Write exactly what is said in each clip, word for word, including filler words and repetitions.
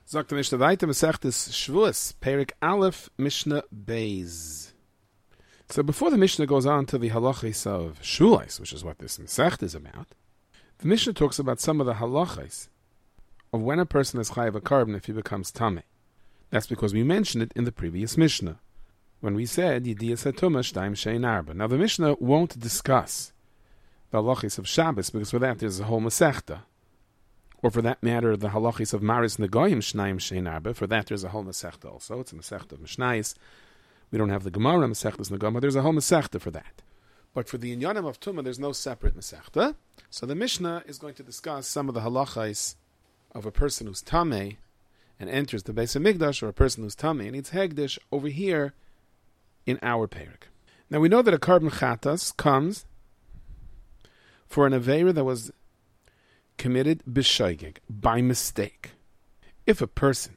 Sagt der Mishnah weiter, Masechtes Shavuos, Perek Aleph, Mishnah Beis. So before the Mishnah goes on to the halachis of Shavuos, which is what this Masechta is about, the Mishnah talks about some of the halachis of when a person is chayav a carbon if he becomes tameh. That's because we mentioned it in the previous Mishnah, when we said Yediyas HaTumah Shtaim Shein Arba. Now the Mishnah won't discuss the halachis of Shabbos, because for that there's a whole Masechta. Or for that matter, the halachis of Maris Negoyim Shnaim Shein Arba. For that there's a whole Masechta also. It's a Masechta of Mishnayis. We don't have the Gemara Masechtas Negoyim, but there's a whole Masechta for that. But for the Inyanim of Tumah, there's no separate Masechta. So the Mishnah is going to discuss some of the halachis of a person who's tameh and enters the Beis HaMikdash, or a person who's tameh and needs hegdish over here in our perek. Now we know that a carbon chatas comes for an aveira that was committed b'shoigeg, by mistake. If a person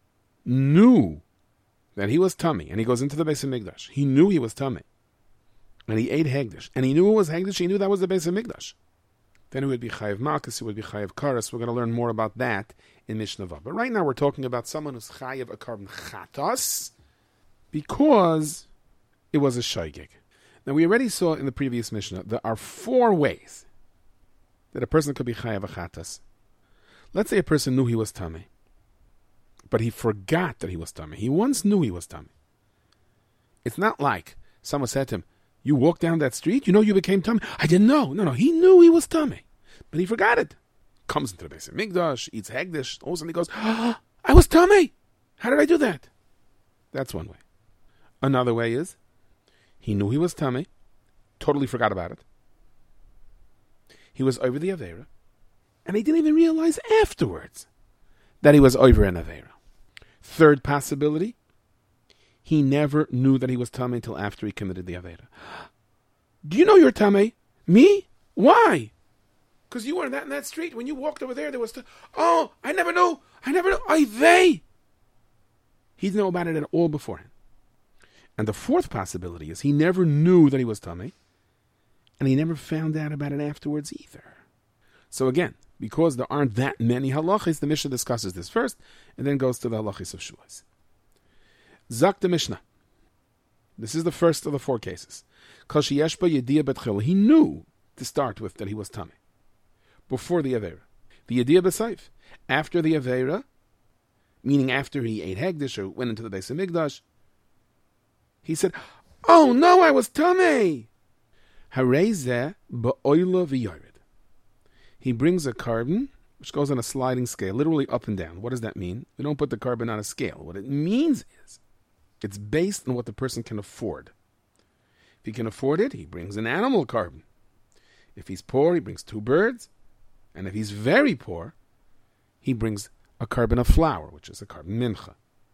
knew that he was tummy and he goes into the Beis HaMikdash, he knew he was tummy and he ate hegdish, and he knew it was hegdish, he knew that was the Beis HaMikdash, then it would be chayiv malchus, it would be chayiv karas. We're going to learn more about that in Mishnah Vav. But right now we're talking about someone who's chayiv a carbon chatas because it was a shoigeg. Now we already saw in the previous Mishnah there are four ways that a person could be chayav a chatas. Let's say a person knew he was tameh, but he forgot that he was tameh. He once knew he was tameh. It's not like someone said to him, "You walked down that street, you know you became tameh." I didn't know. No, no, he knew he was tameh, but he forgot it. Comes into the Beis HaMikdash, eats hegdish, all of a sudden he goes, oh, "I was tameh. How did I do that?" That's one way. Another way is he knew he was tameh, totally forgot about it. He was over the aveira, and he didn't even realize afterwards that he was over an aveira. Third possibility, he never knew that he was tameh until after he committed the aveira. Do you know you're tameh? Me? Why? Because you were in that in that street. When you walked over there, there was... T- oh, I never knew. I never knew. I they. He didn't know about it at all beforehand. And the fourth possibility is he never knew that he was tameh, and he never found out about it afterwards either. So again, because there aren't that many halachis, the Mishnah discusses this first, and then goes to the halachis of Shavuos. Zak the Mishnah. This is the first of the four cases. Kol sheyesh bo yediyah betchil. He knew to start with that he was tameh before the aveira. The yediyah b'seif. After the aveira, meaning after he ate hegdish or went into the Beis HaMikdash, he said, "Oh no, I was tameh." Harei ba'oila v'yored. He brings a carbon which goes on a sliding scale, literally up and down. What does that mean? We don't put the carbon on a scale. What it means is it's based on what the person can afford. If he can afford it, he brings an animal carbon. If he's poor, he brings two birds. And if he's very poor, he brings a carbon of flour, which is a carbon mincha.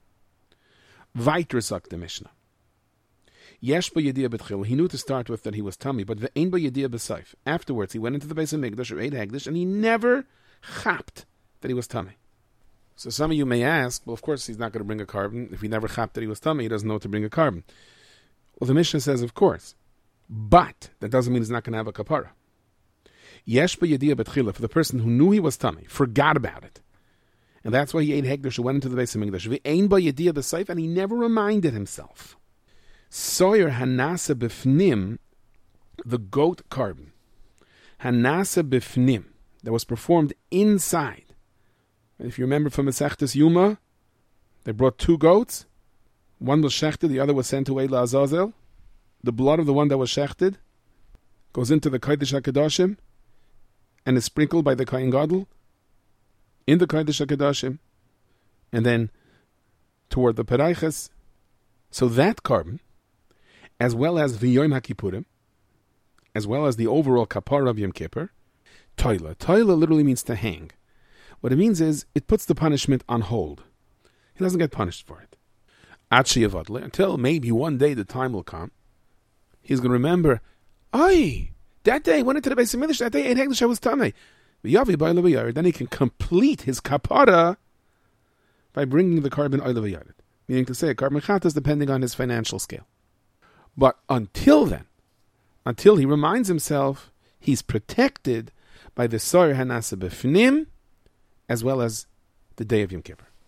Weiter sagt the Mishnah. Yesh bo yediyah betchil. He knew to start with that he was tummy, but ve'ein bo yediyah b'seif. Afterwards, he went into the Beis HaMikdash or ate hegdish, and he never chapped that he was tummy. So some of you may ask, well, of course he's not going to bring a carbon. If he never chapped that he was tummy, he doesn't know to bring a carbon. Well, the Mishnah says, of course. But that doesn't mean he's not going to have a kapara. Yesh bo yediyah betchil. For the person who knew he was tummy, forgot about it, and that's why he ate hegdish and went into the Beis HaMikdash. Ve'ein bo yediyah b'seif, and he never reminded himself. Soyer hanasa b'fnim, the goat carbon. Hanasa b'fnim, that was performed inside. And if you remember from Masechtas Yuma, they brought two goats. One was shechted, the other was sent away la'azazel. The blood of the one that was shechted goes into the Kodesh HaKadoshim and is sprinkled by the Kohen Gadol in the Kodesh HaKadoshim and then toward the Peraiches. So that carbon, as well as the Yom HaKippurim, as well as the overall kapara of Yom Kippur, toila. Toila literally means to hang. What it means is, it puts the punishment on hold. He doesn't get punished for it. Until maybe one day the time will come, he's going to remember, Ay, that day I went into the Beis HaMikdash, that day I ate hegdish, I was tameh. Then he can complete his kapara by bringing the carbon oil v'yared. Meaning to say, a carbon chatas depending on his financial scale. But until then, until he reminds himself, he's protected by the Soyer Hanasa B'fnim, as well as the day of Yom Kippur.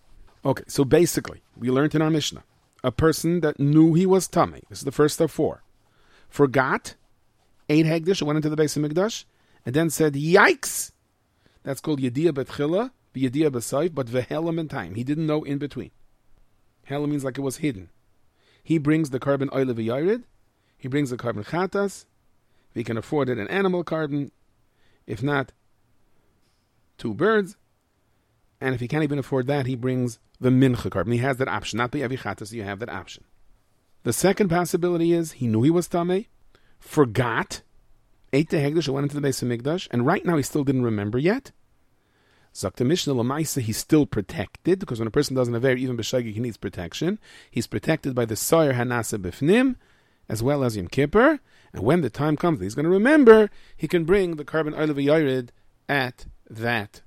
Okay, so basically, we learned in our Mishnah, a person that knew he was tummy, this is the first of four, forgot, ate hegdish, went into the base of Mikdash, and then said, yikes! That's called Yediyah Betchila, Yediyah B'Sayf, but Vehelam in time. He didn't know in between. Hela means like it was hidden. He brings the carbon oil of Yared, he brings the carbon Chatas, if he can afford it, an animal carbon, if not, two birds, and if he can't even afford that, he brings the Mincha carbon. He has that option, not the Evi Chatas, you have that option. The second possibility is, he knew he was Tameh, forgot, ate the Hegdish, went into the base of Mikdash, and right now he still didn't remember yet. Zakta Mishnah Lamaisa, he's still protected, because when a person does an Aver, even B'Shagig, he needs protection. He's protected by the Soyer Hanasa B'Fnim, as well as Yom Kippur, and when the time comes that he's going to remember, he can bring the carbon oil of a Yared at that